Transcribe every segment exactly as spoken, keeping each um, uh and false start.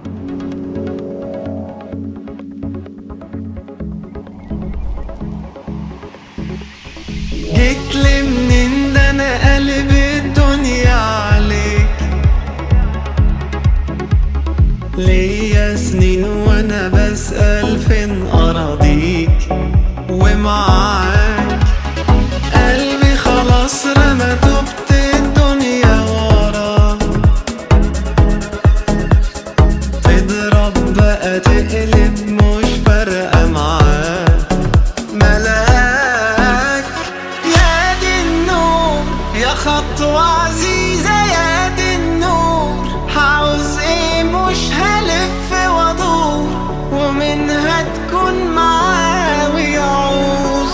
جيتلي منين ده انا قلب الدنيا عليك، ليا سنين وانا بسأل فين اراضيك ومعاك. قلبي خلاص رمى تبت الدنيا ورا، تضرب بقى تقلب مش فارقة معاك. ملاك يا دي النور يا خطوة عزيزة يا دي النور، عاوز ايه مش هلف وادور، ومنها تكون معاه ويعوز.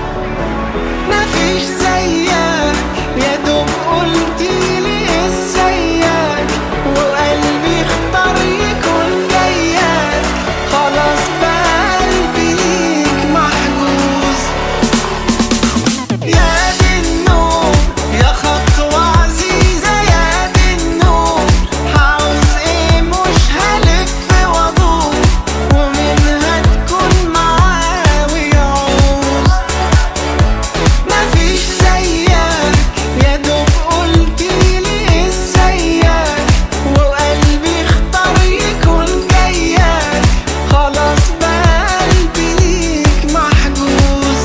مفيش زيك يا دوب قلتيلي ازيك، وقلبي اختار يكون جايك، خلاص بقى قلبي ليك محجوز. يا دي النور يا خطوة عزيزة يا دي النور، عاوز ايه مش هلف وادور، ومنها تكون معاه ويعوز. مفيش زيك يا دوب قلتيلي ازيك، وقلبي اختار يكون جايك، خلاص بقى قلبي ليك محجوز.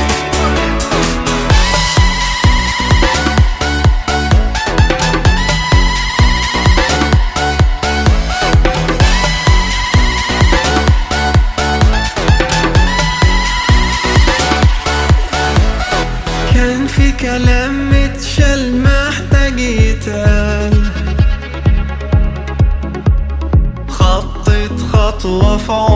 كان في كلام متشال محتاج يتقال، خطيت خطوة في عمري